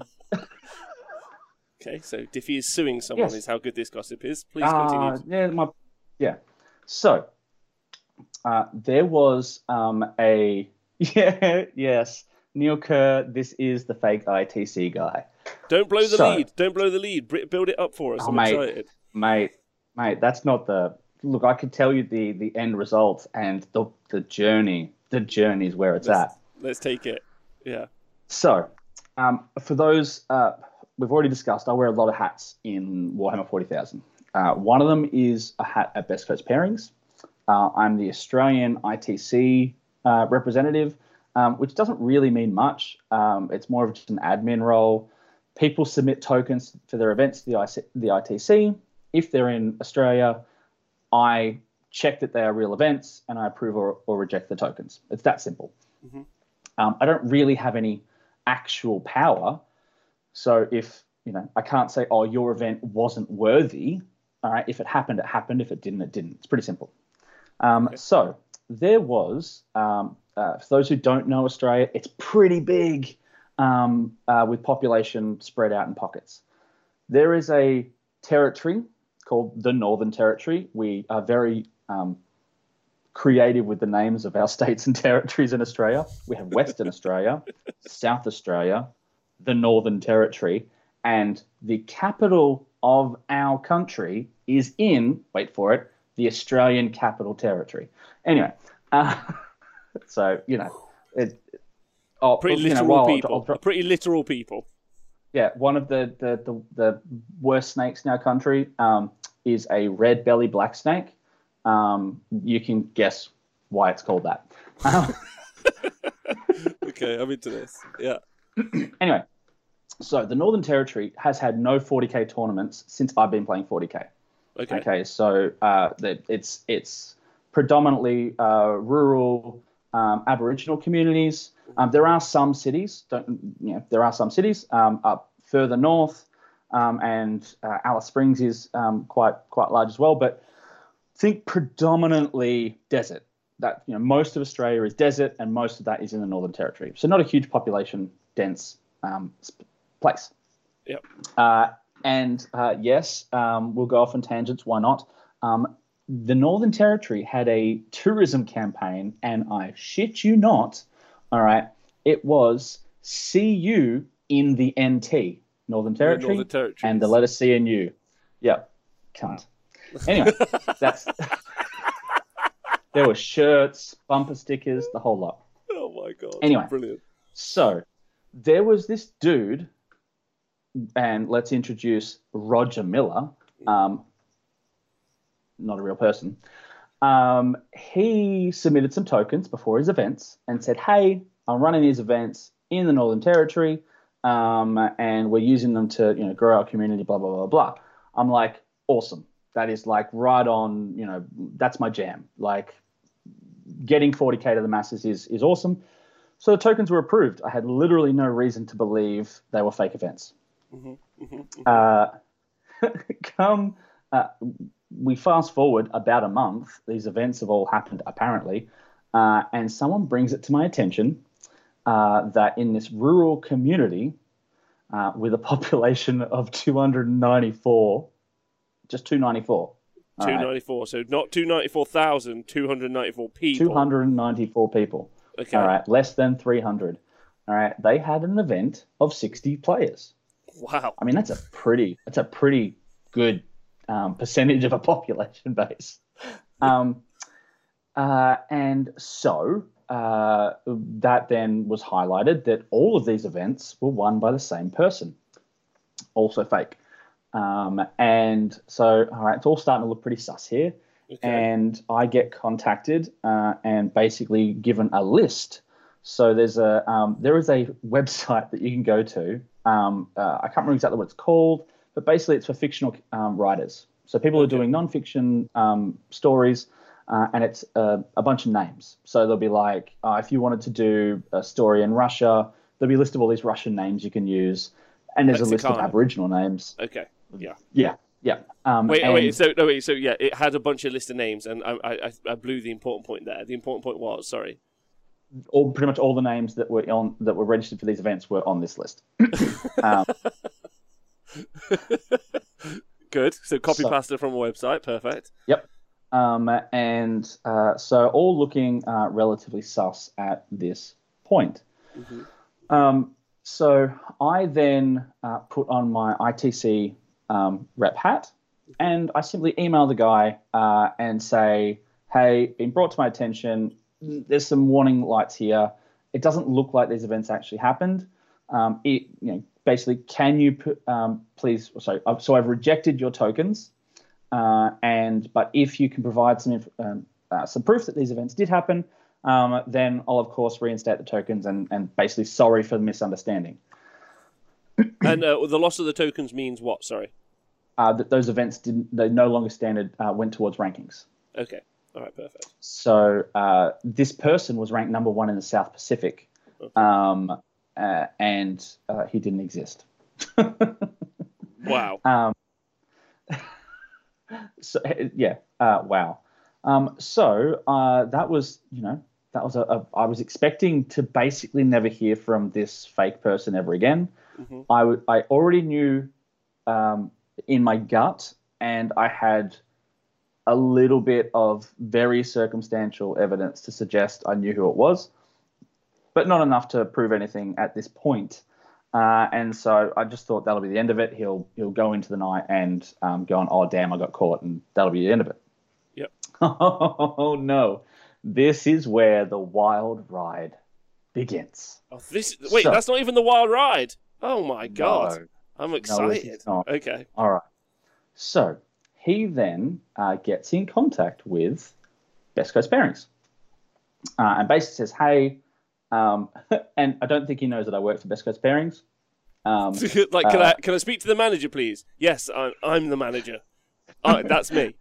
Okay, so Diffie is suing someone yes. is how good this gossip is. Please continue. Uh, yeah, my, yeah. So, uh, there was um, a... Yeah, yes. Neil Kerr, this is the fake I T C guy. Don't blow the so, lead. Don't blow the lead. Build it up for us. Oh, I'm mate, excited. Mate, mate, that's not the... Look, I could tell you the, the end result, and the the journey. The journey is where it's let's, at. Let's take it. Yeah. So, um, for those... Uh, we've already discussed, I wear a lot of hats in Warhammer forty thousand. Uh, one of them is a hat at Best Coast Pairings. Uh, I'm the Australian I T C uh, representative, um, which doesn't really mean much. Um, it's more of just an admin role. People submit tokens for their events to the, I C, the I T C. If they're in Australia, I check that they are real events, and I approve or, or reject the tokens. It's that simple. Mm-hmm. Um, I don't really have any actual power. So if, you know, I can't say, oh, your event wasn't worthy. All right. If it happened, it happened. If it didn't, it didn't. It's pretty simple. Um, okay. So there was, um, uh, for those who don't know Australia, it's pretty big um, uh, with population spread out in pockets. There is a territory called the Northern Territory. We are very um, creative with the names of our states and territories in Australia. We have Western Australia, South Australia, the Northern Territory, and the capital of our country is in, wait for it, the Australian Capital Territory. Anyway, uh, so, you know, it, oh, pretty you literal know, while, people. I'll, I'll, pretty literal people. Yeah, one of the, the, the, the worst snakes in our country um, is a red belly black snake. Um, you can guess why it's called that. Um, okay, I'm into this. Yeah. Anyway, so the Northern Territory has had no forty K tournaments since I've been playing forty K. Okay. Okay, so uh, it's it's predominantly uh, rural um, Aboriginal communities. Um, there are some cities, don't you know? There are some cities um, up further north, um, and uh, Alice Springs is um, quite quite large as well. But think predominantly desert. That you know, most of Australia is desert, and most of that is in the Northern Territory. So not a huge population dense um, place. Yep. Uh, and uh, yes, um, we'll go off on tangents. Why not? Um, the Northern Territory had a tourism campaign, and I shit you not. All right, it was see you in the N T, Northern Territory, Northern Territories. and the letter C and U. Yep, cunt. Anyway, that's. There were shirts, bumper stickers, the whole lot. Oh my god! Anyway, brilliant. So there was this dude, and let's introduce Roger Miller. Um, not a real person. Um, he submitted some tokens before his events and said, "Hey, I'm running these events in the Northern Territory, um, and we're using them to, you know, grow our community." Blah blah blah blah. I'm like, awesome. That is like right on. You know, that's my jam. Like. Getting forty K to the masses is is awesome. So the tokens were approved. I had literally no reason to believe they were fake events. Mm-hmm, mm-hmm, mm-hmm. Uh, come, uh, we fast forward about a month. These events have all happened apparently, uh, and someone brings it to my attention uh, that in this rural community uh, with a population of two hundred ninety-four, just two ninety-four. two ninety-four, right. So not two hundred ninety-four thousand, two hundred ninety-four people. two hundred ninety-four people. Okay. All right, less than three hundred. All right, they had an event of sixty players. Wow. I mean, that's a pretty, that's a pretty good um, percentage of a population base. Um, uh, and so uh, that then was highlighted that all of these events were won by the same person. Also fake. Um, and so, all right, it's all starting to look pretty sus here. Okay. And I get contacted uh, and basically given a list. So there's a um, there is a website that you can go to. Um, uh, I can't remember exactly what it's called, but basically it's for fictional um, writers. So people okay. are doing nonfiction um, stories, uh, and it's uh, a bunch of names. So they'll be like, uh, if you wanted to do a story in Russia, there'll be a list of all these Russian names you can use, and there's Mexicana. A list of Aboriginal names. Okay. Yeah. Yeah. Yeah. Um, wait, and... wait. So no, wait. So yeah, it had a bunch of list of names, and I, I, I blew the important point there. The important point was, sorry, all pretty much all the names that were on that were registered for these events were on this list. um, Good. So copy so, pasta from a website. Perfect. Yep. Um, and uh, so all looking uh, relatively sus at this point. Mm-hmm. Um, so I then uh, put on my I T C um, rep hat, and I simply email the guy uh, and say, hey, been brought to my attention, there's some warning lights here. It doesn't look like these events actually happened. Um, it, you know, basically, can you put, um, please, sorry, so I've rejected your tokens, uh, and but if you can provide some um, uh, some proof that these events did happen, um, then I'll of course reinstate the tokens and, and basically sorry for the misunderstanding. And uh, the loss of the tokens means what? Sorry. Uh, that those events didn't, they no longer standard uh, went towards rankings. Okay. All right, perfect. So uh, this person was ranked number one in the South Pacific, Okay. um, uh, and uh, he didn't exist. Wow. Um, so yeah, uh, wow. Um, so uh, that was, you know, that was a, a. I was expecting to basically never hear from this fake person ever again. Mm-hmm. I w- I already knew um, in my gut, and I had a little bit of very circumstantial evidence to suggest I knew who it was, but not enough to prove anything at this point. Uh, and so I just thought that'll be the end of it. He'll he'll go into the night and um, go on, oh, damn, I got caught, and that'll be the end of it. Yep. Oh, no. This is where the wild ride begins. Oh, this wait, So- that's not even the wild ride. Oh my god, No. I'm No, excited. this is not. Okay. All right. So he then uh, gets in contact with Best Coast Pairings uh, and basically says, hey, um, and I don't think he knows that I work for Best Coast Pairings. Um, like, can uh, I can I speak to the manager, please? Yes, I'm I'm the manager. Oh, that's me.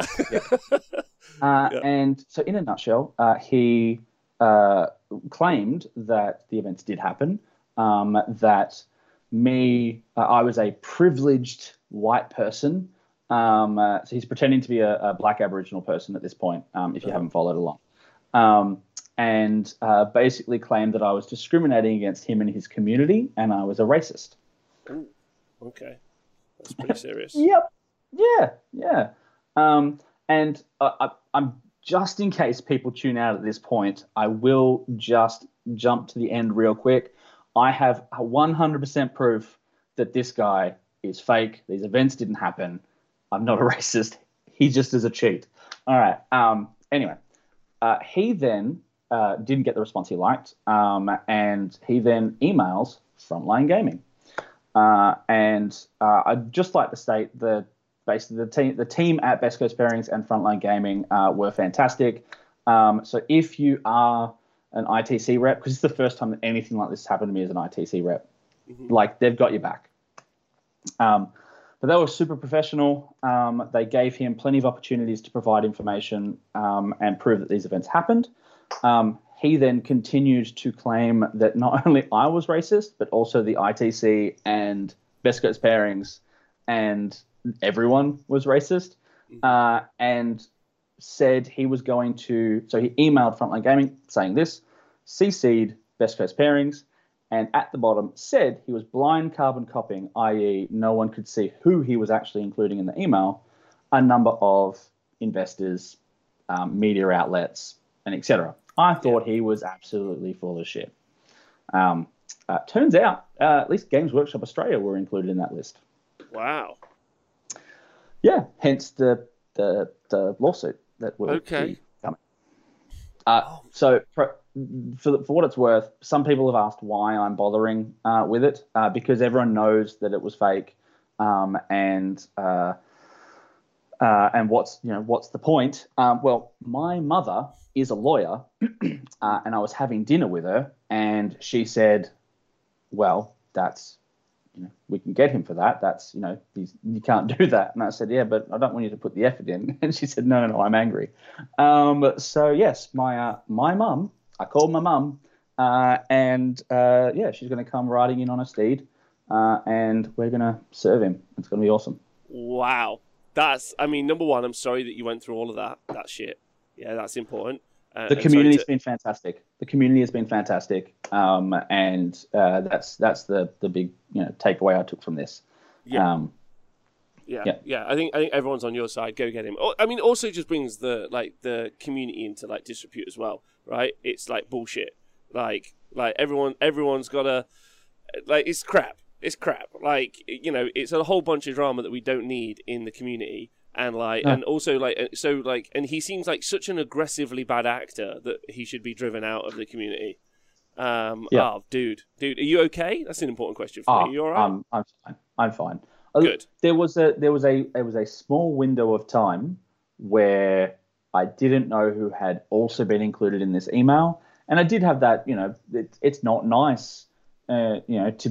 Uh, Yeah. And so, in a nutshell, uh, he uh, claimed that the events did happen, um, that me, uh, I was a privileged white person. Um, uh, so he's pretending to be a, a black Aboriginal person at this point, um, if you haven't followed along. Um, and uh, basically claimed that I was discriminating against him and his community, and I was a racist. Ooh, okay, that's pretty serious. Yep. Yeah. Yeah. Um, and uh, I, I'm just in case people tune out at this point, I will just jump to the end real quick. I have one hundred percent proof that this guy is fake. These events didn't happen. I'm not a racist. He just is a cheat. All right. Um, anyway, uh, he then uh, didn't get the response he liked, um, and he then emails Frontline Gaming. Uh, and uh, I'd just like to state that basically the team, the team at Best Coast Pairings and Frontline Gaming uh, were fantastic. Um, so if you are an I T C rep, because it's the first time that anything like this happened to me as an I T C rep, Mhm. like they've got your back. Um, but they were super professional. Um, they gave him plenty of opportunities to provide information um, and prove that these events happened. Um, he then continued to claim that not only I was racist, but also the I T C and Best Coast Pairings and everyone was racist, uh, and said he was going to, so he emailed Frontline Gaming saying this, C C'd Best Coast Pairings, and at the bottom said he was blind carbon copying, that is no one could see who he was actually including in the email, a number of investors, um, media outlets, and et cetera. I thought he was absolutely full of shit. Um, uh, turns out, uh, at least Games Workshop Australia were included in that list. Wow. Yeah, hence the the, the lawsuit that will Okay. be coming. Uh, so for, for for what it's worth, some people have asked why I'm bothering uh, with it uh, because everyone knows that it was fake, um, and uh, uh, and what's you know what's the point? Um, well, my mother is a lawyer, uh, and I was having dinner with her, and she said, "Well, that's." You know, we can get him for that. That's, you know, he's, you can't do that. And I said, yeah, but I don't want you to put the effort in. And she said, no, no, no, I'm angry. Um, so, yes, my uh, my mum, I called my mum, uh, and, uh, yeah, she's going to come riding in on a steed, uh, and we're going to serve him. It's going to be awesome. Wow. That's, I mean, number one, I'm sorry that you went through all of that. That shit. Yeah, that's important. Uh, The and community's sorry to- been fantastic. The community has been fantastic, um, and uh, that's that's the the big you know takeaway I took from this. Yeah. Um, Yeah, Yeah. yeah. I think I think everyone's on your side. Go get him. Oh, I mean, also just brings the like the community into like disrepute as well, right? It's like bullshit. Like like everyone everyone's got to like it's crap. It's crap. Like you know, it's a whole bunch of drama that we don't need in the community. And like, Yeah. and also like, so like, and he seems like such an aggressively bad actor that he should be driven out of the community. Um, Yeah. Oh, dude, dude, are you okay? That's an important question for Oh, me. You all right? um, I'm fine. I'm fine. Uh, Good. There was a there was a there was a small window of time where I didn't know who had also been included in this email, and I did have that. You know, it, it's not nice, uh, you know, to be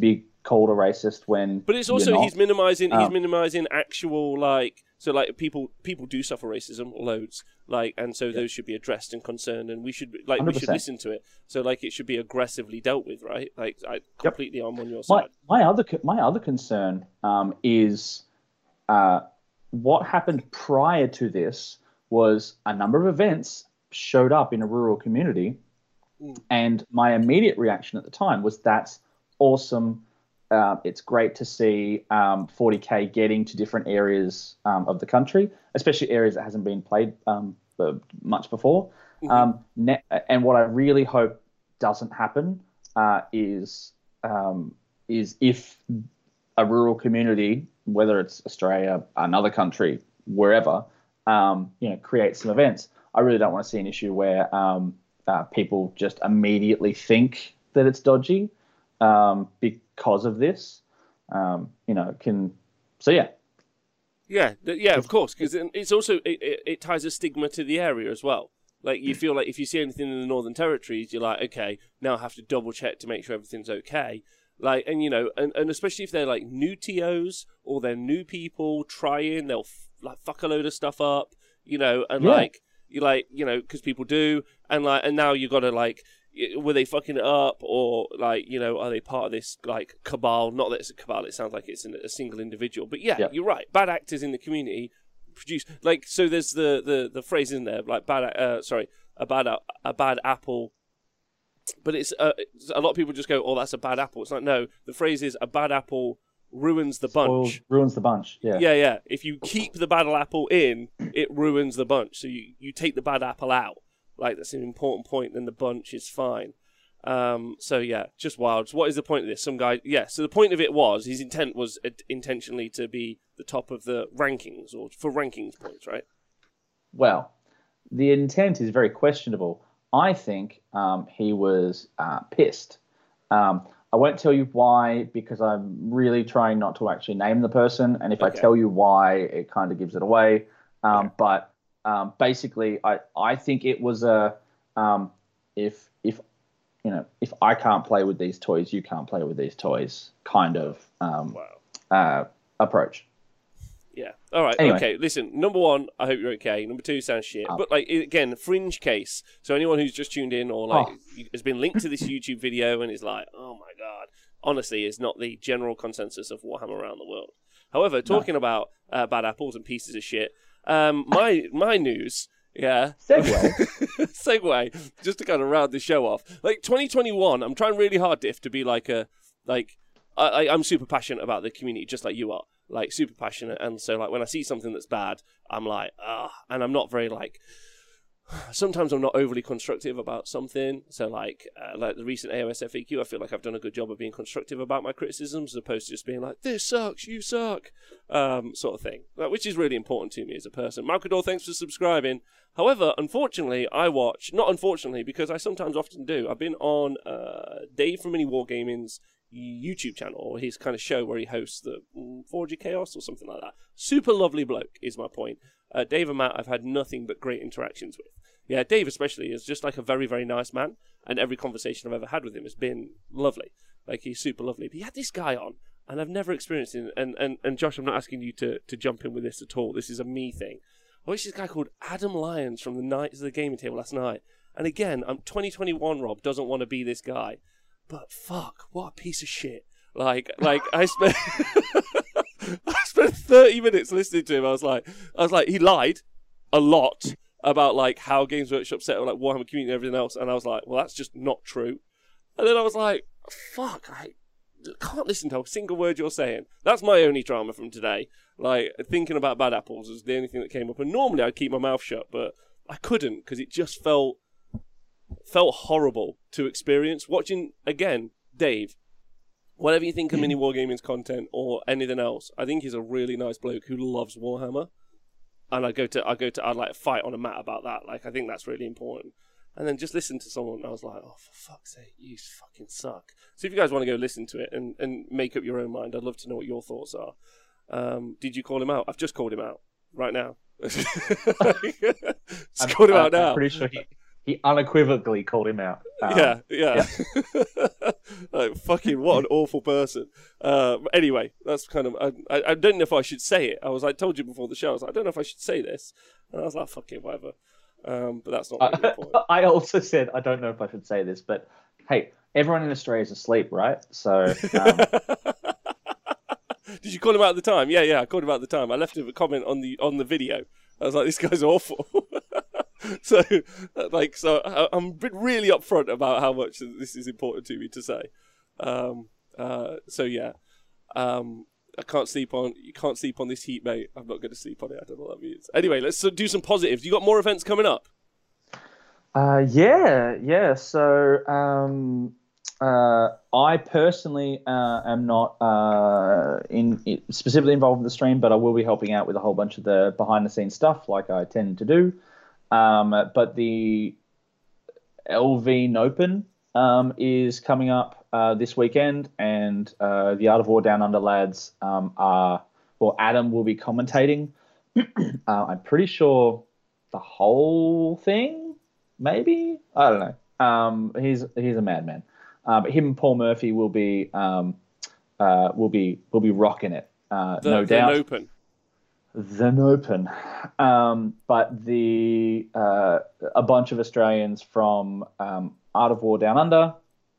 called a racist when. But it's also you're not. he's minimizing Um, he's minimizing actual like so like people people do suffer racism loads like and so those should be addressed and concerned and we should like one hundred we should percent. listen to it. So like it should be aggressively dealt with, right? Like I completely am on your My side. my other co- my other concern um, is uh, what happened prior to this was a number of events showed up in a rural community, Mm. and my immediate reaction at the time was that's awesome. Uh, it's great to see um, forty K getting to different areas um, of the country, especially areas that hasn't been played um, uh, much before. Mhm. Um, ne- and what I really hope doesn't happen uh, is um, is if a rural community, whether it's Australia, another country, wherever, um, you know, creates some events. I really don't want to see an issue where um, uh, people just immediately think that it's dodgy um, because of this. Um, you know, can so yeah. Yeah, th- yeah, of course, because it's also it, it, it ties a stigma to the area as well. Like you feel like if you see anything in the Northern Territories, you're like, okay, now I have to double check to make sure everything's okay. Like, and you know, and, and especially if they're like new T Os or they're new people trying, they'll f- like fuck a load of stuff up, you know, and Yeah. like you like you know because people do, and like and now you got to like. Were they fucking it up, or like you know, are they part of this like cabal? Not that it's a cabal; it sounds like it's a single individual. But yeah, Yeah. you're right. Bad actors in the community produce like so. There's the the, the phrase in there like bad. Uh, sorry, a bad a, a bad apple. But it's, uh, it's a lot of people just go, "Oh, that's a bad apple." It's like no, the phrase is a bad apple ruins the bunch. Spoils- ruins the bunch. Yeah. Yeah, yeah. If you keep the bad apple in, it ruins the bunch. So you, you take the bad apple out. Like, that's an important point, then the bunch is fine. Um, so, yeah, just wild. So what is the point of this? Some guy... Yeah, so the point of it was, his intent was uh, intentionally to be the top of the rankings, or for rankings points, right? Well, the intent is very questionable. I think um, he was uh, pissed. Um, I won't tell you why, because I'm really trying not to actually name the person. And if Okay. I tell you why, it kind of gives it away. Um, Yeah. But um, basically, I, I think it was a um, if if you know if I can't play with these toys, you can't play with these toys kind of um, Wow. uh, approach. Yeah. All right. Anyway. Okay. Listen. Number one, I hope you're okay. Number two, sounds shit. Oh. But like i- again, fringe case. So anyone who's just tuned in or like Oh. has been linked to this YouTube video and is like, oh my god, honestly, is not the general consensus of Warhammer around the world. However, talking about uh, bad apples and pieces of shit, um, my my news. Yeah. Segue. Segue. Just to kind of round the show off. Like twenty twenty-one, I'm trying really hard, Diff, to be like a like. I, I, I'm super passionate about the community, just like you are. Like super passionate, and so like when I see something that's bad, I'm like, ah, and I'm not very like. Sometimes I'm not overly constructive about something. So like, uh, like the recent A O S F A Q, I feel like I've done a good job of being constructive about my criticisms, as opposed to just being like, "This sucks, you suck," um, sort of thing. Like, which is really important to me as a person. Malcador, thanks for subscribing. However, unfortunately, I watch not unfortunately because I sometimes often do. I've been on uh, Dave from Mini Wargaming's YouTube channel, or his kind of show where he hosts the mm, Forge of Chaos or something like that. Super lovely bloke is my point. Uh, Dave and Matt, I've had nothing but great interactions with. Yeah, Dave especially is just like a very, very nice man, and every conversation I've ever had with him has been lovely. Like, he's super lovely. But he had this guy on, and I've never experienced it. And, and, and Josh, I'm not asking you to, to jump in with this at all. This is a me thing. I watched this guy called Adam Lyons from the Knights of the Gaming Table last night. And again, I'm twenty twenty-one, Rob, doesn't want to be this guy. But fuck, what a piece of shit. Like, like I spent... I spent thirty minutes listening to him. I was like, I was like, he lied a lot about like how Games Workshop set up like Warhammer community and everything else, and I was like, well, that's just not true. And then I was like, fuck, I can't listen to a single word you're saying. That's my only drama from today. Like, thinking about bad apples was the only thing that came up, and normally I'd keep my mouth shut, but I couldn't because it just felt felt horrible to experience. Watching again, Dave. Whatever you think of Mini Wargaming's content or anything else, I think he's a really nice bloke who loves Warhammer. And I go to I go to I'd like fight on a mat about that. Like, I think that's really important. And then just listen to someone, and I was like, oh, for fuck's sake, you fucking suck. So if you guys want to go listen to it and, and make up your own mind, I'd love to know what your thoughts are. Um, did you call him out? I've just called him out right now. Just I'm, called him I'm, out now. I'm pretty sure he, he unequivocally called him out. Um, yeah, yeah. yeah. Like, fucking what an awful person. Uh, anyway, that's kind of. I, I, I don't know if I should say it. I was like, told you before the show. I was like, I don't know if I should say this. And I was like, fucking whatever. Um, but that's not really uh, important. I also said I don't know if I should say this, but hey, everyone in Australia is asleep, right? So. Um... Did you call him out at the time? Yeah, yeah, I called him out at the time. I left him a comment on the on the video. I was like, this guy's awful. so, like, so I, I'm really upfront about how much this is important to me to say. Um, uh, so yeah, um, I can't sleep on. You can't sleep on this heat, mate. I'm not going to sleep on it. I don't know what that means. Anyway, let's do some positives. You got more events coming up? Uh, yeah, yeah. So, um, uh, I personally uh, am not uh, in, in specifically involved in the stream, but I will be helping out with a whole bunch of the behind-the-scenes stuff, like I tend to do. Um, but the L V Open um, is coming up uh, this weekend, and uh, the Art of War Down Under lads um, are, or Adam will be commentating. uh, I'm pretty sure the whole thing, maybe, I don't know. Um, he's he's a madman. Uh, but him and Paul Murphy will be um, uh, will be will be rocking it, uh, the, no the doubt. Open. The Open, um, but the uh, a bunch of Australians from um, Art of War Down Under,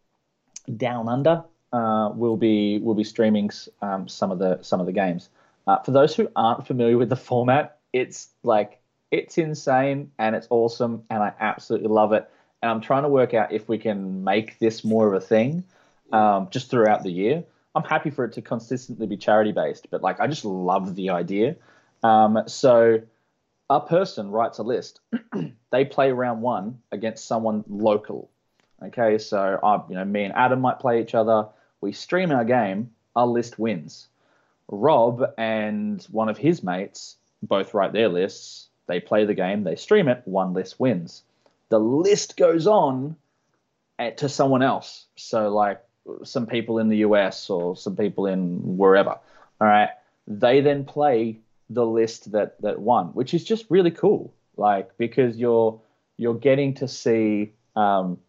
Down Under, uh, will be will be streaming um, some of the some of the games. Uh, for those who aren't familiar with the format, it's like it's insane and it's awesome, and I absolutely love it. And I'm trying to work out if we can make this more of a thing, um, just throughout the year. I'm happy for it to consistently be charity based, but like I just love the idea. Um, so a person writes a list. They play round one against someone local. Okay, so I, you know, me and Adam might play each other. We stream our game. Our list wins. Rob and one of his mates both write their lists. They play the game. They stream it. One list wins. The list goes on at, to someone else. So like some people in the U S or some people in wherever. All right. They then play the list that, that won, which is just really cool. Like, because you're, you're getting to see um,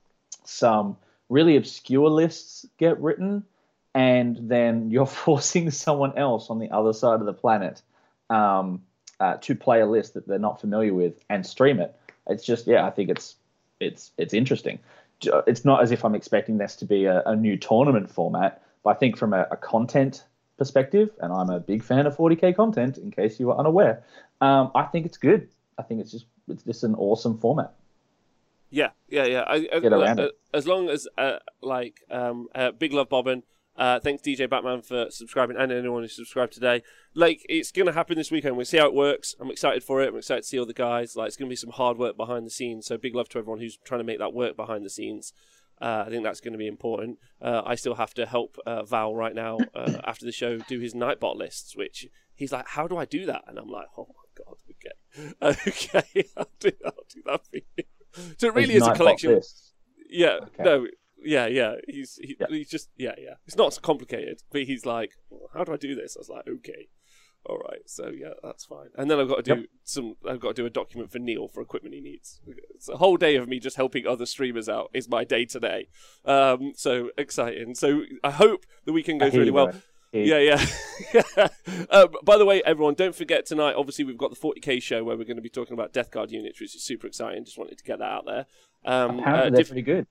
some really obscure lists get written, and then you're forcing someone else on the other side of the planet um, uh, to play a list that they're not familiar with and stream it. It's just, yeah, I think it's it's it's interesting. It's not as if I'm expecting this to be a, a new tournament format, but I think from a, a content perspective, and I'm a big fan of forty K content, in case you were unaware, um, I think it's good. I think it's just it's just an awesome format. Yeah, yeah, yeah. I, I, Get around uh, it. As long as, uh, like, um, uh, Big Love Bobbin, Uh, thanks, D J Batman, for subscribing, and anyone who subscribed today. Like, it's going to happen this weekend. We'll see how it works. I'm excited for it. I'm excited to see all the guys. Like, it's going to be some hard work behind the scenes. So big love to everyone who's trying to make that work behind the scenes. Uh, I think that's going to be important. Uh, I still have to help uh, Val right now uh, after the show do his Nightbot lists, which he's like, how do I do that? And I'm like, oh my God, okay. Okay, I'll do, I'll do that for you. So it really His is a collection. lists. Yeah, Okay. no, yeah, yeah. He's he, Yeah. he's just yeah, yeah. It's not so complicated, but he's like, well, how do I do this? I was like, okay, all right. So yeah, that's fine. And then I've got to do Yep. some. I've got to do a document for Neil for equipment he needs. It's a whole day of me just helping other streamers out. Is my day today. Um, so exciting. So I hope the weekend I goes hear really you, well. bro. Hear Yeah, yeah. um, by the way, everyone, don't forget tonight, obviously, we've got the forty K show where we're going to be talking about Death Guard units, which is super exciting. Just wanted to get that out there. Um, Apparently, uh, they're diff- pretty good.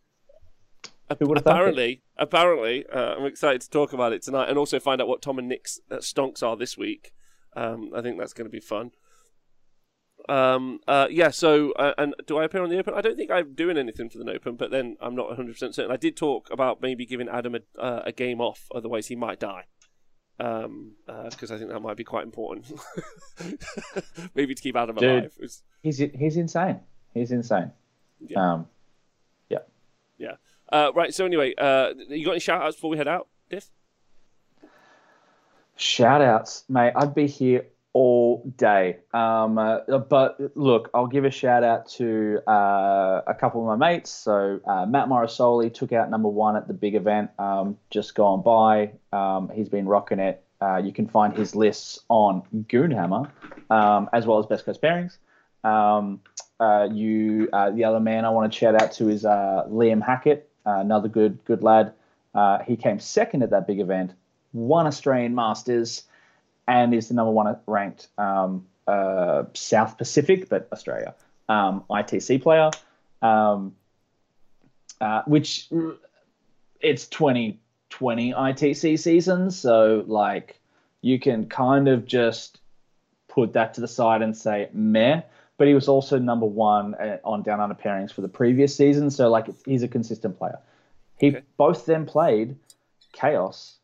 Who would have thunk it? apparently, apparently, uh, I'm excited to talk about it tonight and also find out what Tom and Nick's uh, stonks are this week. Um, I think that's going to be fun. Um, uh, yeah, so, uh, and do I appear on the Open? I don't think I'm doing anything for the Open, but then I'm not one hundred percent certain. I did talk about maybe giving Adam a, uh, a game off, otherwise he might die. Um, because uh, I think that might be quite important. Maybe to keep Adam Dude, alive. It's, He's he's insane. He's insane. Yeah. Um, yeah. yeah. Uh, right, so anyway, uh, you got any shout-outs before we head out, Diff? Shout outs, mate. I'd be here all day. Um, uh, but look, I'll give a shout out to uh, a couple of my mates. So uh, Matt Morrisoli took out number one at the big event um, just gone by. Um, he's been rocking it. Uh, you can find his lists on Goonhammer, um, as well as Best Coast Pairings. Um, uh, you uh, the other man I want to shout out to is uh, Liam Hackett, uh, another good good lad. Uh, he came second at that big event, won Australian Masters, and is the number one ranked um, uh, South Pacific, but Australia, um, I T C player, um, uh, which it's twenty twenty I T C season, so like you can kind of just put that to the side and say meh. But he was also number one on Down Under pairings for the previous season, so like he's a consistent player. He okay. both then played Chaos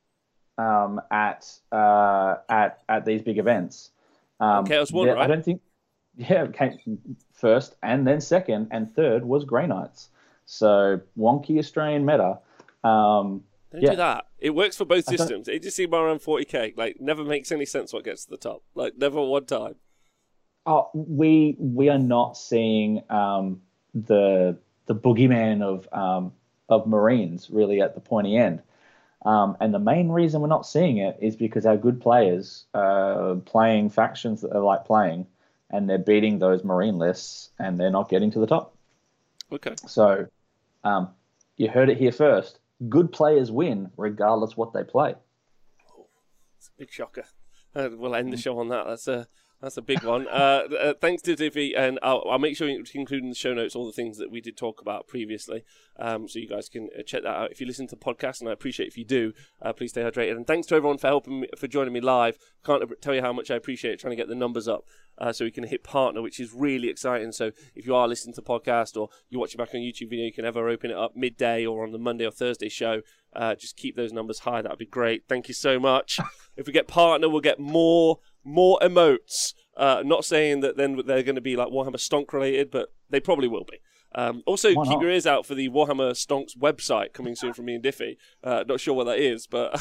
um, at uh, at at these big events. Um, Chaos won, right? I don't think. Yeah, came first and then second and third was Grey Knights. So wonky Australian meta. Um, don't yeah. do that. It works for both systems. A G C bar around forty K. Like never makes any sense what gets to the top. Like never one time. Oh, we we are not seeing um, the the boogeyman of um, of Marines really at the pointy end, um, and the main reason we're not seeing it is because our good players are playing factions that are like playing, and they're beating those Marine lists, and they're not getting to the top. Okay. So, um, you heard it here first. Good players win regardless what they play. Oh, it's a big shocker. Uh, we'll end the show on that. That's a That's a big one. Uh, uh, thanks to Diffie, and I'll, I'll make sure you include in the show notes all the things that we did talk about previously, um, so you guys can uh, check that out if you listen to the podcast, and I appreciate if you do. Uh, please stay hydrated, and thanks to everyone for helping me, for joining me live. Can't tell you how much I appreciate trying to get the numbers up uh, so we can hit partner, which is really exciting. So if you are listening to the podcast or you watch it back on YouTube video, you can ever open it up midday or on the Monday or Thursday show. Uh, just keep those numbers high. That would be great. Thank you so much. If we get partner, we'll get more more emotes. Uh, not saying that then they're going to be like Warhammer Stonk related, but they probably will be. Um, also, Why keep not? your ears out for the Warhammer Stonks website coming soon from me and Diffie. Uh, not sure what that is, but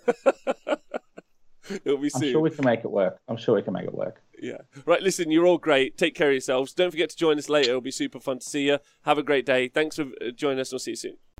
it'll be soon. I'm sure we can make it work. I'm sure we can make it work. Yeah. Right, listen, you're all great. Take care of yourselves. Don't forget to join us later. It'll be super fun to see you. Have a great day. Thanks for joining us, and we'll see you soon.